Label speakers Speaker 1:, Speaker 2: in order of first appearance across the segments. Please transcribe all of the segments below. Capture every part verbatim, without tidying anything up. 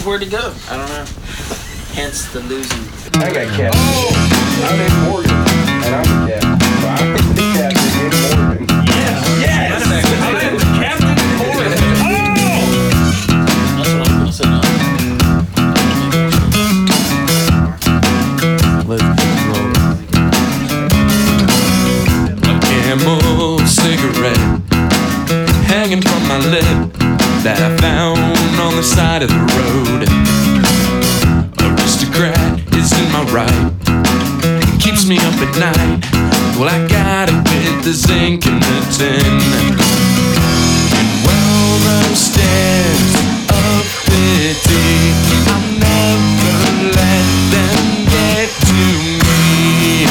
Speaker 1: where to go. I don't know. Hence the losing.
Speaker 2: I got captain. Oh! I'm in Morgan, and I'm the captain. So I'm the captain in Morgan.
Speaker 3: Yes! Yes! I'm the captain in Morgan. Oh!
Speaker 1: That's what I'm gonna say now.
Speaker 4: A Camel cigarette hanging from my lip that I found on the side of the road. Aristocrat is in my right, it keeps me up at night. Well, I got it with the zinc and the tin. And well, those stairs of pity, I'll never let them get to me.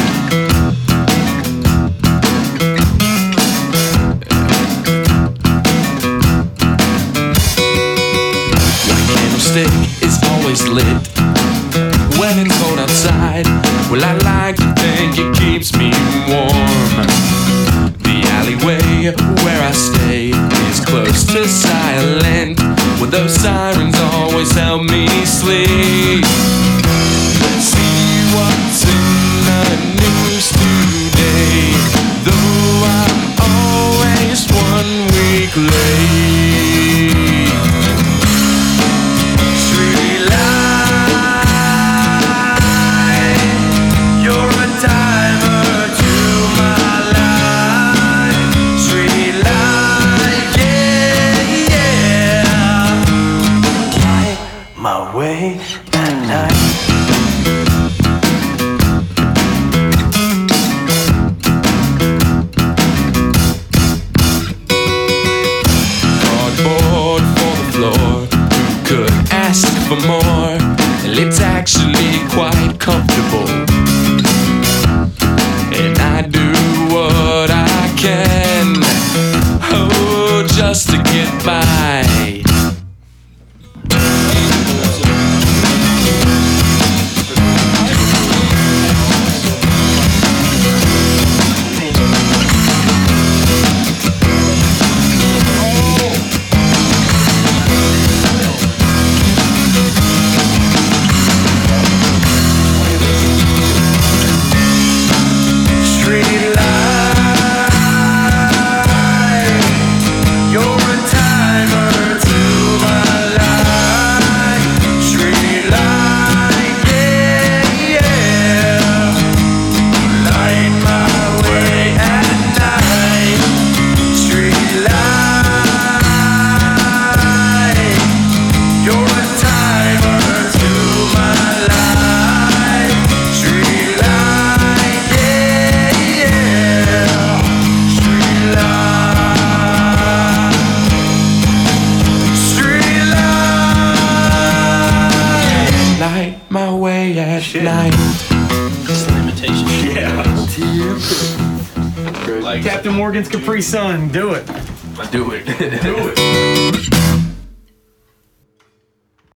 Speaker 4: Candlestick is always lit when it's cold outside. Well, I like to think it keeps me warm. The alleyway where I stay is close to silent. Well, those sirens always help me sleep. Let's see what's in the news today, though I'm always one week late.
Speaker 5: My way at night.
Speaker 4: Cardboard for the floor, who could ask for more? Well, it's actually quite comfortable, and I do what I can, oh, just to get by. My way at
Speaker 3: Shit.
Speaker 4: night.
Speaker 1: It's an imitation.
Speaker 3: Yeah. Like Captain Morgan's Capri Sun. Do it.
Speaker 2: Do it.
Speaker 3: Do it.